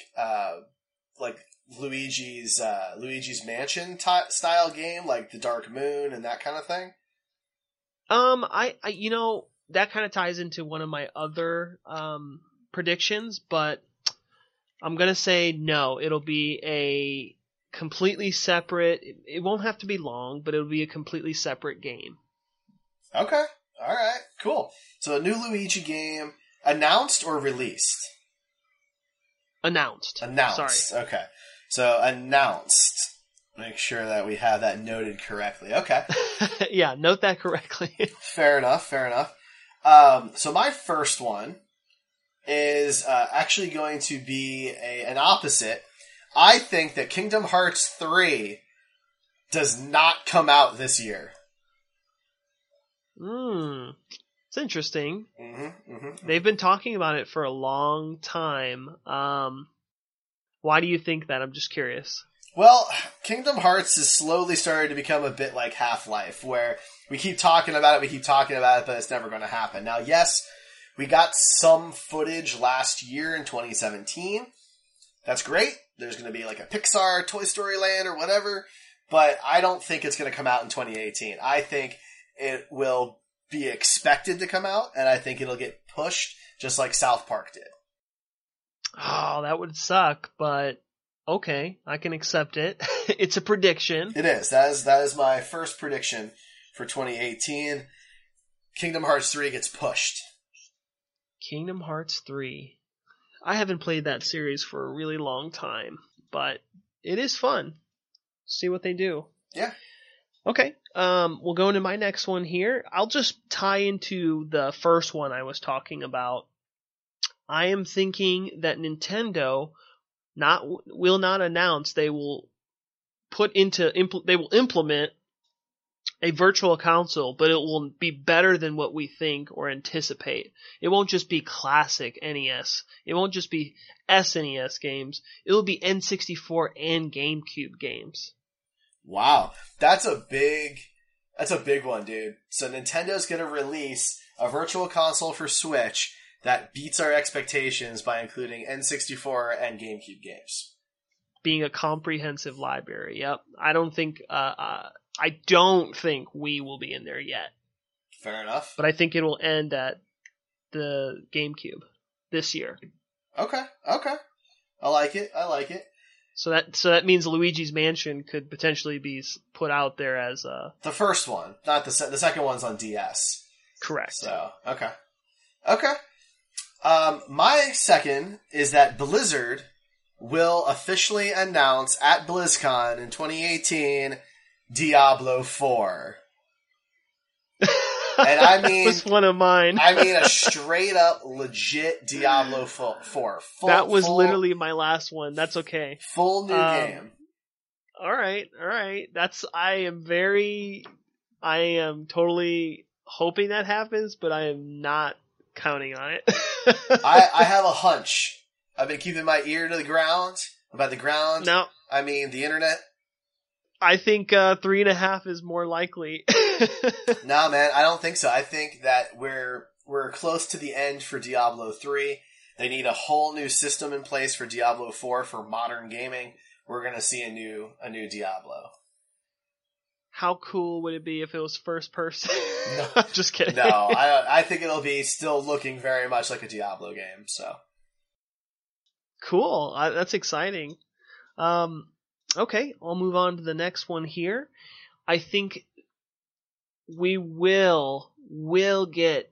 Luigi's Mansion style game, like the Dark Moon and that kind of thing? I that kind of ties into one of my other predictions, but I'm gonna say no. It'll be a completely separate. It won't have to be long, but it'll be a completely separate game. Okay, all right, cool. So a new Luigi game, announced or released? Announced. Sorry. Okay, so announced. Make sure that we have that noted correctly. Okay. Yeah, note that correctly. Fair enough. So my first one is actually going to be an opposite. I think that Kingdom Hearts 3 does not come out this year. It's interesting. Mm-hmm. They've been talking about it for a long time. Why do you think that? I'm just curious. Well, Kingdom Hearts is slowly starting to become a bit like Half-Life, where we keep talking about it, but it's never going to happen. Now, yes, we got some footage last year in 2017. That's great. There's going to be like a Pixar Toy Story Land or whatever, but I don't think it's going to come out in 2018. I think it will be expected to come out, and I think it'll get pushed just like South Park did. Oh, that would suck, but okay, I can accept it. It's a prediction. It is. That is my first prediction for 2018. Kingdom Hearts 3 gets pushed. Kingdom Hearts 3. I haven't played that series for a really long time, but it is fun. See what they do. Yeah. Okay. We'll go into my next one here. I'll just tie into the first one I was talking about. I am thinking that Nintendo will not announce they will implement a virtual console, but it will be better than what we think or anticipate. It won't just be classic NES. It won't just be SNES games. It will be N64 and GameCube games. Wow, that's a big one, dude. So Nintendo's going to release a virtual console for Switch that beats our expectations by including N64 and GameCube games. Being a comprehensive library. Yep. I don't think Wii will be in there yet. Fair enough. But I think it will end at the GameCube this year. Okay. I like it. So that means Luigi's Mansion could potentially be put out there as the first one, not the second one's on DS. Correct. So okay. My second is that Blizzard will officially announce at BlizzCon in 2018 Diablo 4. And I mean, that was one of mine. I mean a straight up legit Diablo 4. That was literally my last one. That's okay. Full new game. All right. I am totally hoping that happens, but I am not counting on it. I have a hunch. I've been keeping my ear to the ground. By the ground, no, I mean the internet. I think 3.5 is more likely. No, man, I don't think so. I think that we're close to the end for Diablo 3. They need a whole new system in place for Diablo 4 for modern gaming. We're going to see a new Diablo. How cool would it be if it was first person? No, just kidding. No, I think it'll be still looking very much like a Diablo game. So cool. That's exciting. Okay, I'll move on to the next one here. I think we will get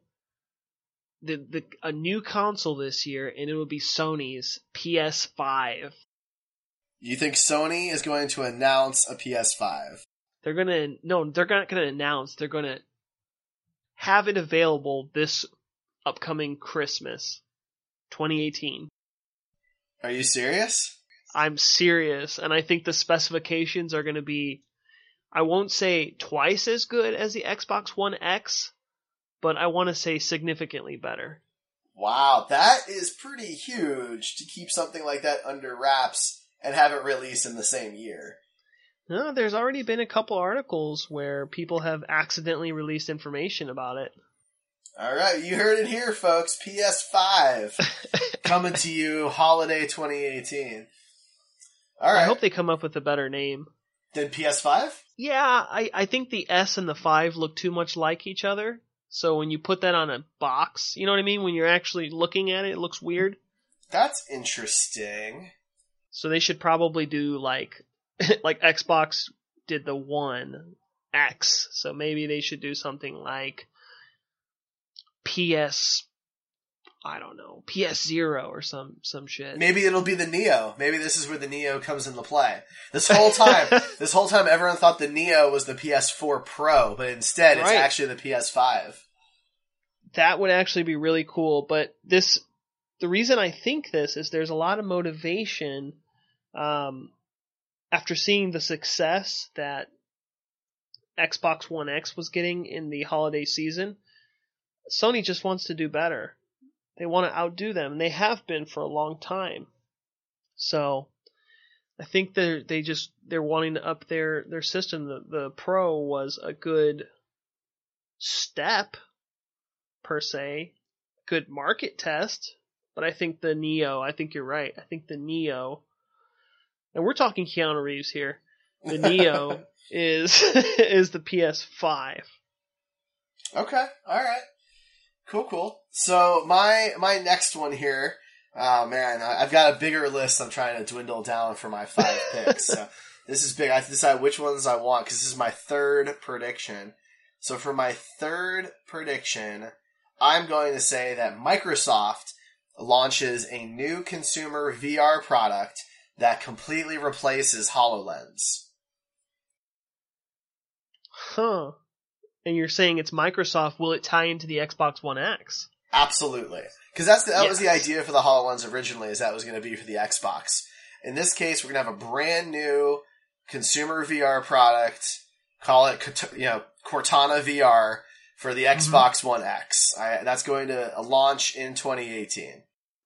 a new console this year, and it will be Sony's PS5. You think Sony is going to announce a PS5? They're not gonna announce. They're gonna have it available this upcoming Christmas, 2018. Are you serious? I'm serious, and I think the specifications are going to be, I won't say twice as good as the Xbox One X, but I want to say significantly better. Wow, that is pretty huge to keep something like that under wraps and have it released in the same year. No, there's already been a couple articles where people have accidentally released information about it. All right, you heard it here, folks. PS5 coming to you holiday 2018. All right. I hope they come up with a better name. Than PS5? Yeah, I think the S and the 5 look too much like each other. So when you put that on a box, you know what I mean? When you're actually looking at it, it looks weird. That's interesting. So they should probably do like Xbox did the One X. So maybe they should do something like PS PS0 or some shit. Maybe it'll be the Neo. Maybe this is where the Neo comes into play. This whole time, everyone thought the Neo was the PS4 Pro, but instead it's actually the PS5. That would actually be really cool, but the reason I think this is there's a lot of motivation, after seeing the success that Xbox One X was getting in the holiday season. Sony just wants to do better. They want to outdo them, and they have been for a long time. So I think they're wanting to up their system. The Pro was a good step, per se, good market test, but I think the Neo, I think you're right. I think the Neo, and we're talking Keanu Reeves here, the Neo is the PS5. Okay, alright. Cool. So my next one here, oh man, I've got a bigger list I'm trying to dwindle down for my 5 picks. So this is big. I have to decide which ones I want because this is my third prediction. So for my third prediction, I'm going to say that Microsoft launches a new consumer VR product that completely replaces HoloLens. Huh. And you're saying it's Microsoft. Will it tie into the Xbox One X? Absolutely. Because that was the idea for the HoloLens originally, is that was going to be for the Xbox. In this case, we're going to have a brand new consumer VR product. Call it, Cortana VR for the Xbox One X. That's going to launch in 2018.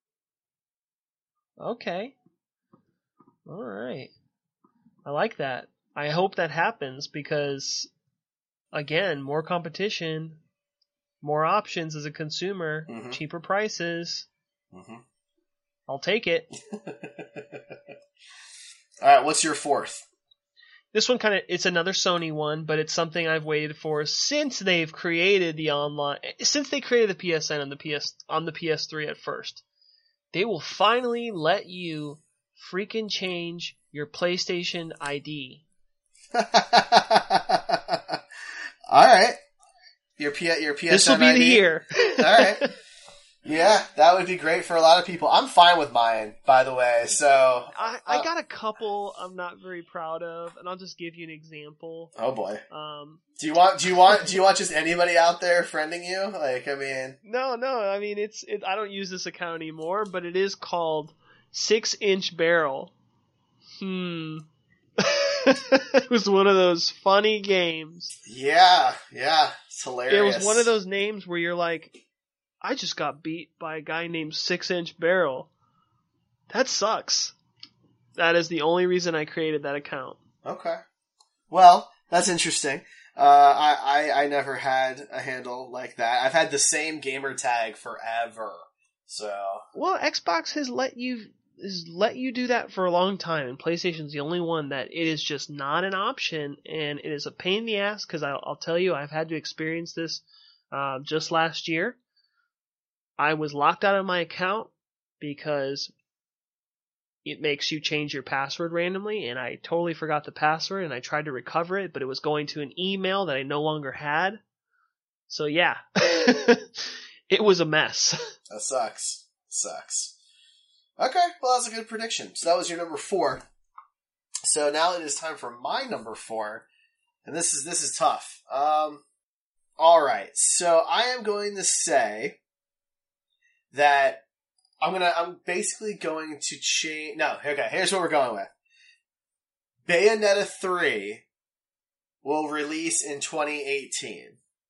Okay. All right. I like that. I hope that happens because, again, more competition, more options as a consumer, cheaper prices. I'll take it. All right, what's your fourth? This one it's another Sony one, but it's something I've waited for since they've created the online, since they created the PSN on the PS3 at first. They will finally let you freaking change your PlayStation ID. All right. Your PSN This will be ID. the year. All right. Yeah, that would be great for a lot of people. I'm fine with mine, by the way. So I got a couple I'm not very proud of, and I'll just give you an example. Oh boy. Do you want just anybody out there friending you? Like, I mean, No. I mean, I don't use this account anymore, but it is called 6-Inch Barrel. It was one of those funny games. Yeah, it's hilarious. It was one of those names where you're like, I just got beat by a guy named 6-Inch Barrel. That sucks. That is the only reason I created that account. Okay. Well, that's interesting. I never had a handle like that. I've had the same gamer tag forever. So. Well, Xbox has let you do that for a long time, and PlayStation's the only one that it is just not an option, and it is a pain in the ass, because I'll tell you, I've had to experience this just last year. I was locked out of my account because it makes you change your password randomly, and I totally forgot the password, and I tried to recover it, but it was going to an email that I no longer had. So yeah, it was a mess. That sucks. Okay, well that's a good prediction. So that was your number 4. So now it is time for my number 4, and this is tough. All right, so I am going to say that I'm basically going to change. No, okay, here's what we're going with. Bayonetta 3 will release in 2018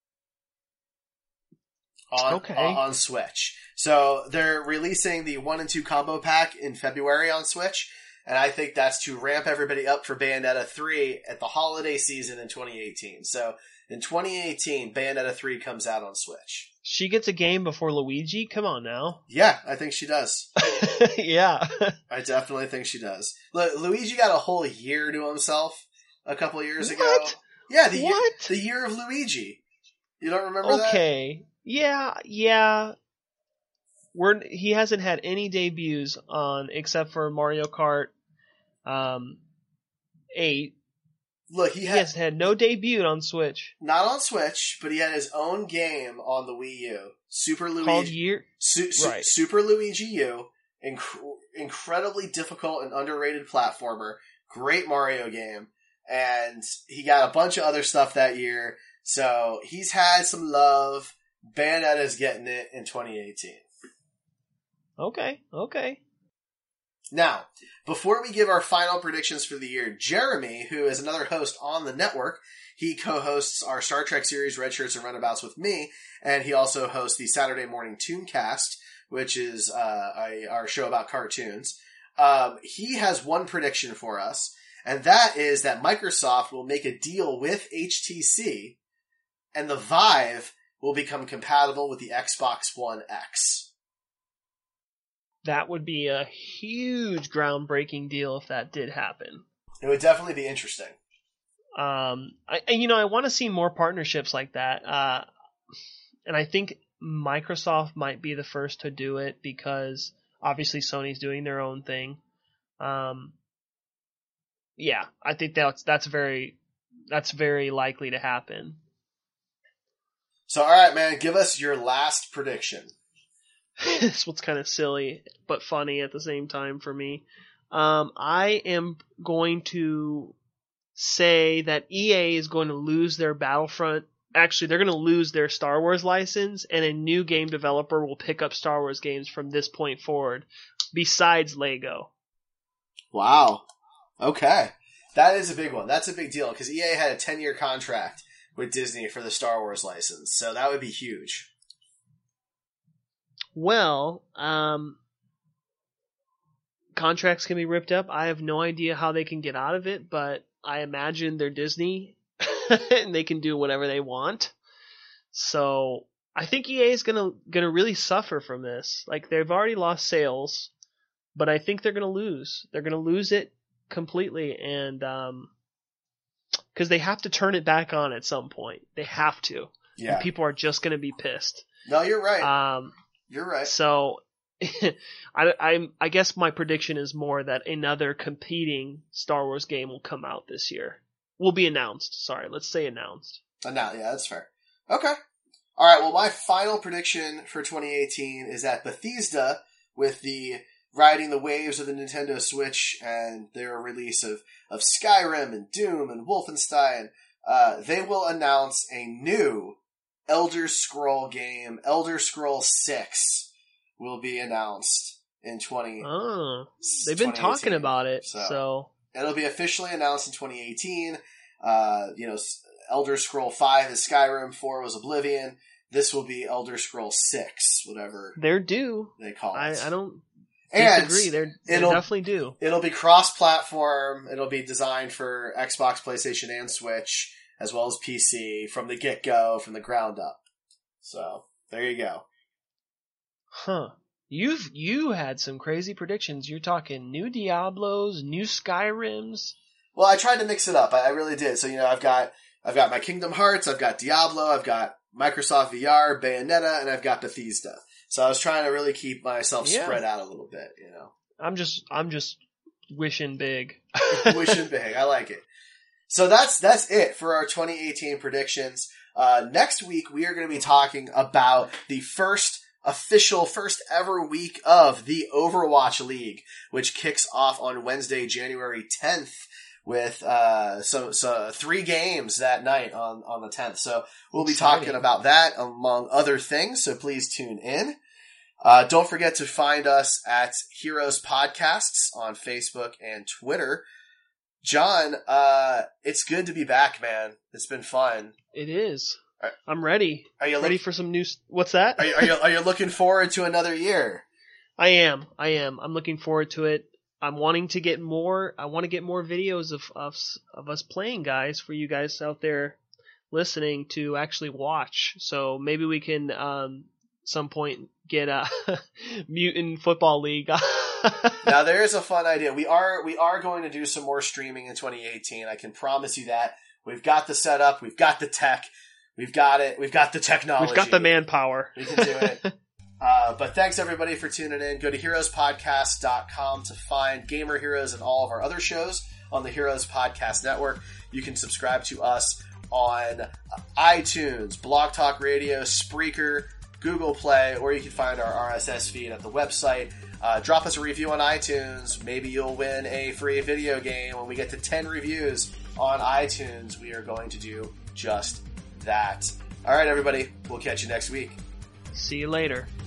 on Switch. So they're releasing the 1 and 2 combo pack in February on Switch, and I think that's to ramp everybody up for Bayonetta 3 at the holiday season in 2018. So in 2018, Bayonetta 3 comes out on Switch. She gets a game before Luigi? Come on now. Yeah, I think she does. Yeah. I definitely think she does. Look, Luigi got a whole year to himself a couple years ago. What? Yeah, the year of Luigi. You don't remember that? Okay. Yeah. He hasn't had any debuts except for Mario Kart 8. Look, he has had no debut on Switch. Not on Switch, but he had his own game on the Wii U. Super Luigi. Called right. Super Luigi U. Incredibly difficult and underrated platformer. Great Mario game. And he got a bunch of other stuff that year. So he's had some love. Bayonetta's getting it in 2018. Okay. Now, before we give our final predictions for the year, Jeremy, who is another host on the network, he co-hosts our Star Trek series, Red Shirts and Runabouts, with me, and he also hosts the Saturday Morning Tooncast, which is our show about cartoons. He has one prediction for us, and that is that Microsoft will make a deal with HTC, and the Vive will become compatible with the Xbox One X. That would be a huge groundbreaking deal if that did happen. It would definitely be interesting. I want to see more partnerships like that. And I think Microsoft might be the first to do it because obviously Sony's doing their own thing. Yeah, I think that's very likely to happen. So, all right, man, give us your last prediction. This one's kind of silly, but funny at the same time for me. I am going to say that EA is going to lose their Battlefront. Actually, they're going to lose their Star Wars license, and a new game developer will pick up Star Wars games from this point forward, besides Lego. Wow. Okay. That is a big one. That's a big deal, because EA had a 10-year contract with Disney for the Star Wars license, so that would be huge. Well, contracts can be ripped up. I have no idea how they can get out of it, but I imagine they're Disney and they can do whatever they want. So I think EA is gonna really suffer from this. Like, they've already lost sales, but I think they're gonna lose. They're gonna lose it completely, and because they have to turn it back on at some point. They have to. Yeah. And people are just gonna be pissed. No, you're right. You're right. So I guess my prediction is more that another competing Star Wars game will come out this year. Will be announced. Sorry, let's say announced. Yeah, that's fair. Okay. All right, well, my final prediction for 2018 is that Bethesda, with the riding the waves of the Nintendo Switch and their release of Skyrim and Doom and Wolfenstein, they will announce a new Elder Scroll game. Elder Scrolls 6 will be announced in 2018. Oh, they've been talking about it, so it'll be officially announced in 2018. Elder Scroll 5 is Skyrim, 4 was Oblivion. This will be Elder Scroll 6, whatever they're due. They call it. I don't disagree. They're definitely due. It'll be cross-platform. It'll be designed for Xbox, PlayStation, and Switch, as well as PC from the get-go, from the ground up. So there you go. Huh. You had some crazy predictions. You're talking new Diablos, new Skyrims. Well, I tried to mix it up. I really did. So, I've got my Kingdom Hearts, I've got Diablo, I've got Microsoft VR, Bayonetta, and I've got Bethesda. So I was trying to really keep myself spread out a little bit, I'm just wishing big. Wishing big. I like it. So that's it for our 2018 predictions. Next week we are going to be talking about the first ever week of the Overwatch League, which kicks off on Wednesday, January 10th. With so 3 games that night on the 10th. So we'll be talking about that among other things, so please tune in. Don't forget to find us at Heroes Podcasts on Facebook and Twitter. John, it's good to be back, man. It's been fun. It is. I'm ready. Are you ready for some new... What's that? Are you looking forward to another year? I am. I'm looking forward to it. I want to get more videos of us playing, guys, for you guys out there listening to actually watch. So maybe we can some point get a Mutant Football League. Now there is a fun idea. We are going to do some more streaming in 2018. I can promise you that. We've got the setup, we've got the tech, we've got it, we've got the technology. We've got the manpower. We can do it. But thanks everybody for tuning in. Go to heroespodcast.com to find Gamer Heroes and all of our other shows on the Heroes Podcast Network. You can subscribe to us on iTunes, Blog Talk Radio, Spreaker, Google Play, or you can find our RSS feed at the website. Drop us a review on iTunes. Maybe you'll win a free video game. When we get to 10 reviews on iTunes, we are going to do just that. All right, everybody. We'll catch you next week. See you later.